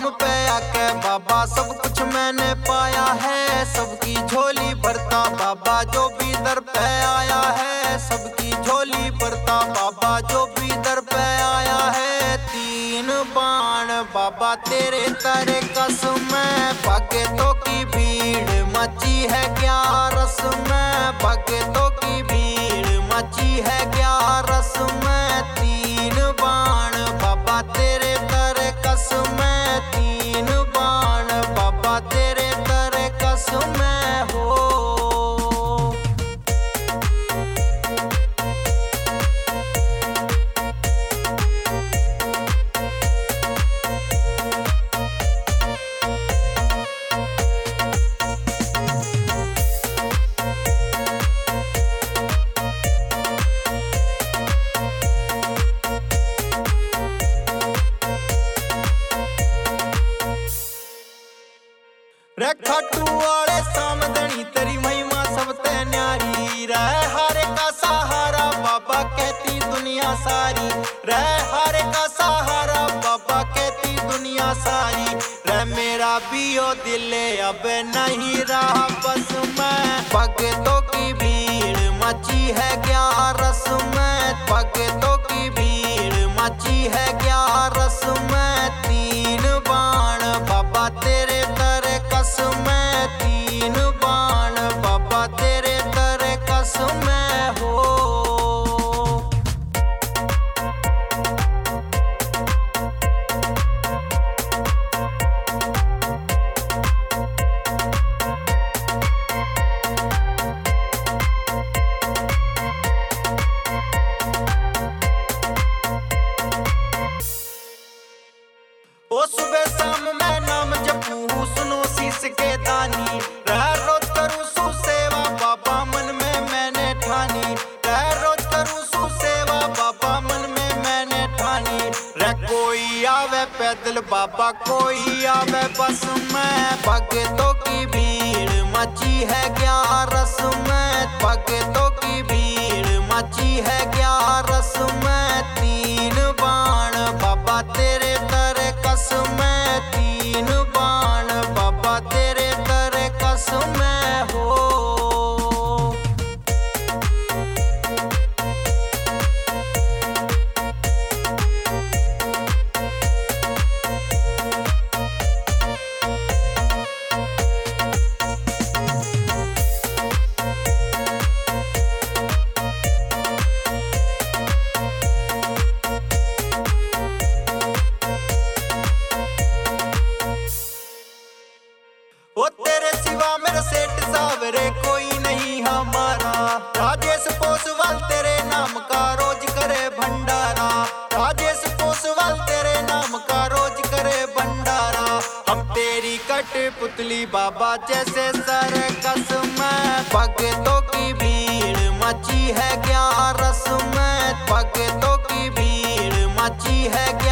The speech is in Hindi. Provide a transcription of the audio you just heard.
काम पे आके बाबा सब कुछ मैंने पाया है। सबकी झोली भरता बाबा जो भी दर पे आया है। सबकी झोली भरता बाबा जो भी दर पे आया है। 3 बाण बाबा तेरे तारे कसम में, भक्तों की भीड़ मची है क्या रस में। भक्तों की भीड़ मची है क्या रस में। 3 बाण बाबा तेरे तारे कसम में। 3 बाण बाबा तेरे तारे कसम में हो। रे खाटू वाले सामदनी तेरी महिमा सब ते न्यारी। रह हारे का सहारा बाबा कहती दुनिया सारी। रह हारे का सहारा बाबा कहती दुनिया सारी। रह मेरा भी ओ दिल अब नहीं रहा बस में। भक्तों की भीड़ मची है क्या रस में। भक्तों की भीड़ मची है क्या रस में। 3 बाण बाबा तेरे तारे कसम में। 3 बाण बाबा तेरे तारे कसम में हो। ओ सुबह शाम मैं नाम जपू सुनो शीश के दानी। रह रोज करूँ सु सेवा बाबा मन में मैंने ठानी। रह रोज करूँ सु सेवा बाबा मन में मैंने ठानी। रह कोई आवे पैदल बाबा कोई आवे बस में। भक्तों की भीड़ मची है क्या रस में। भक्तों की भीड़ मची है क्या रस में। 3 बाण बाबा तेरे तारे कसम में। 3 बाण बाबा तेरे तारे कसम में हो। ओ तेरे सिवा मेरा सेठ सावरे कोई नहीं हमारा। राजेश पोसवाल तेरे नाम का रोज करे भंडारा। राजेश पोसवाल तेरे नाम का रोज करे भंडारा। हम तेरी कठपुतली बाबा जैसे सर्कस में। भक्तों की भीड़ मची है क्या रस में। भक्तों की भीड़ मची है क्या